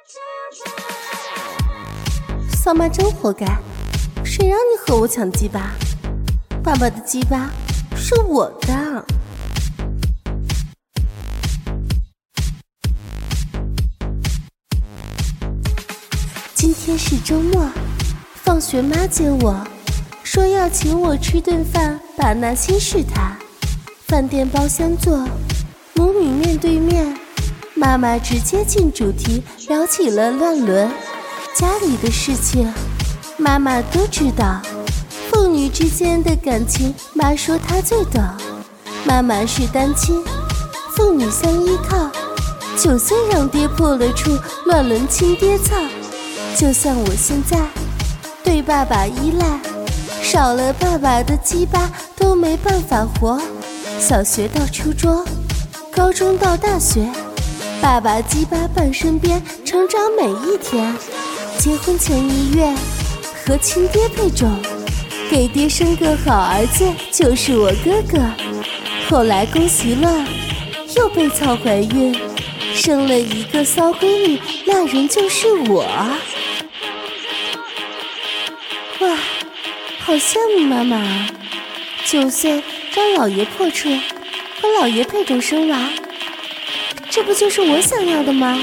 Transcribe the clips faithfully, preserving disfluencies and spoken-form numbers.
骚妈真活该，谁让你和我抢鸡巴？爸爸的鸡巴是我的。今天是周末，放学妈接我，说要请我吃顿饭，把那心事谈。饭店包厢坐，母女面对面，妈妈直接进主题，聊起了乱伦。家里的事情，妈妈都知道。父女之间的感情，妈说她最懂。妈妈是单亲，父女相依靠。九岁让爹破了处，乱伦亲爹操。就像我现在对爸爸依赖，少了爸爸的鸡巴都没办法活。小学到初中，高中到大学，爸爸鸡巴伴身边，成长每一天。结婚前一月和亲爹配种，给爹生个好儿子，就是我哥哥。后来恭喜了，又被操怀孕，生了一个骚闺女，那人就是我。哇，好羡慕妈妈啊！九岁让老爷破处，和老爷配种生娃，这不就是我想要的吗？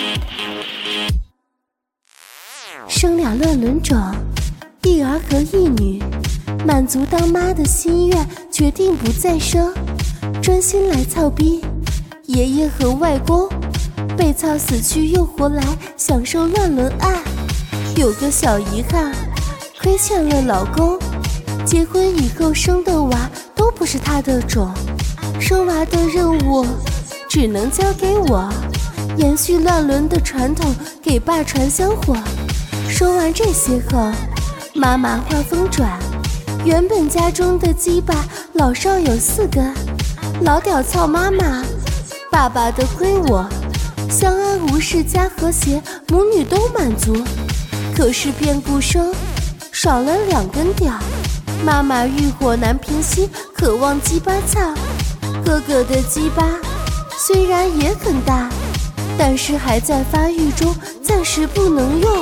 生俩乱伦种，一儿和一女，满足当妈的心愿，决定不再生，专心来操逼。爷爷和外公被操死去又活来，享受乱伦爱。有个小遗憾，亏欠了老公，结婚以后生的娃都不是他的种，生娃的任务只能交给我，延续乱伦的传统，给爸传香火。说完这些后，妈妈话锋转，原本家中的鸡巴老少有四根，老屌操妈妈，爸爸的归我，相安无事家和谐，母女都满足。可是变故生，少了两根屌，妈妈欲火难平息，渴望鸡巴操。哥哥的鸡巴虽然也很大，但是还在发育中，暂时不能用。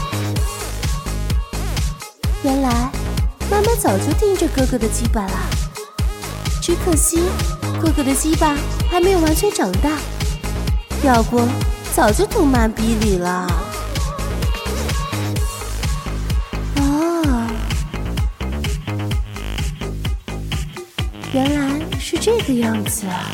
原来妈妈早就盯着哥哥的鸡巴了，只可惜哥哥的鸡巴还没有完全长大，要不早就捅妈逼里了。哦，原来是这个样子啊！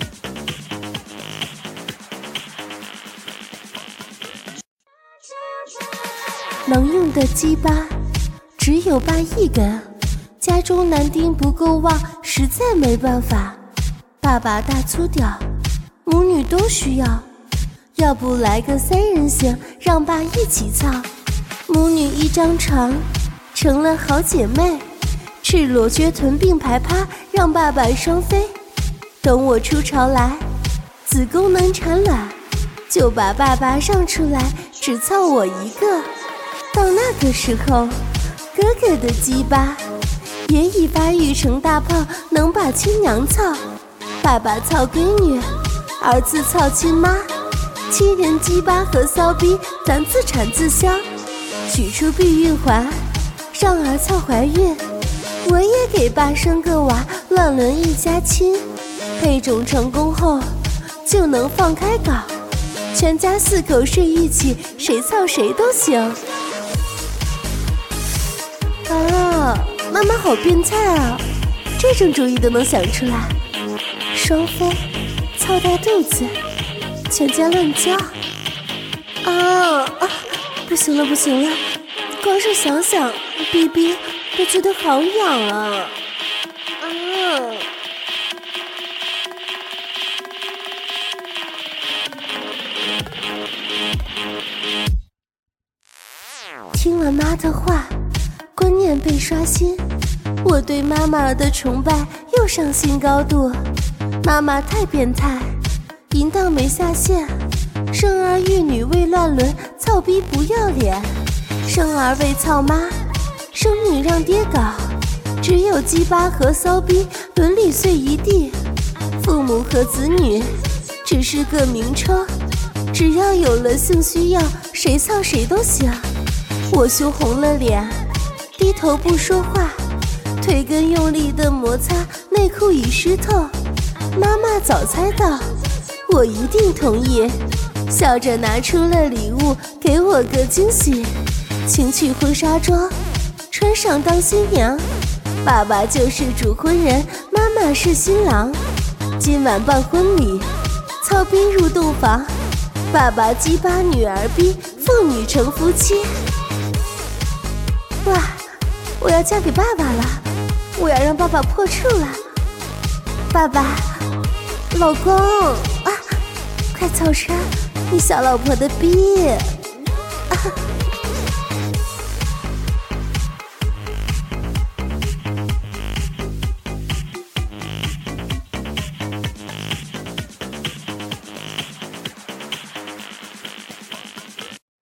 能用的鸡巴只有八亿根，家中男丁不够旺，实在没办法。爸爸大粗屌，母女都需要，要不来个三人行，让爸一起操。母女一张床，成了好姐妹，赤裸撅臀并排趴，让爸爸双飞。等我出巢来，子宫能产卵，就把爸爸让出来，只操我一个。到那个时候，哥哥的鸡巴也已发育成大炮，能把亲娘操。爸爸操闺女，儿子操亲妈，亲人鸡巴和骚逼，咱自产自销。取出避孕环，让儿操怀孕，我也给爸生个娃，乱伦一家亲。配种成功后，就能放开搞，全家四口睡一起，谁操谁都行。啊，妈妈好变态啊，这种主意都能想出来。双飞，操大肚子，全家乱叫。啊啊，不行了不行了，光是想想逼逼都觉得好痒啊。啊，听了妈的话，观念被刷新，我对妈妈的崇拜又上新高度。妈妈太变态，淫荡没下限，生儿育女为乱伦，操逼不要脸，生儿为操妈，生女让爹搞，只有鸡巴和骚逼，伦理碎一地。父母和子女只是个名称， 只要有了性需要，谁操谁都行。我羞红了脸，低头不说话，腿根用力的摩擦，内裤已湿透。妈妈早猜到我一定同意，笑着拿出了礼物，给我个惊喜。请取婚纱装，穿上当新娘。爸爸就是主婚人，妈妈是新郎。今晚办婚礼，操逼入洞房。爸爸鸡巴女儿逼，父女成夫妻。哇，我要嫁给爸爸了，我要让爸爸破处了。爸爸，老公啊，快操穿你小老婆的逼啊！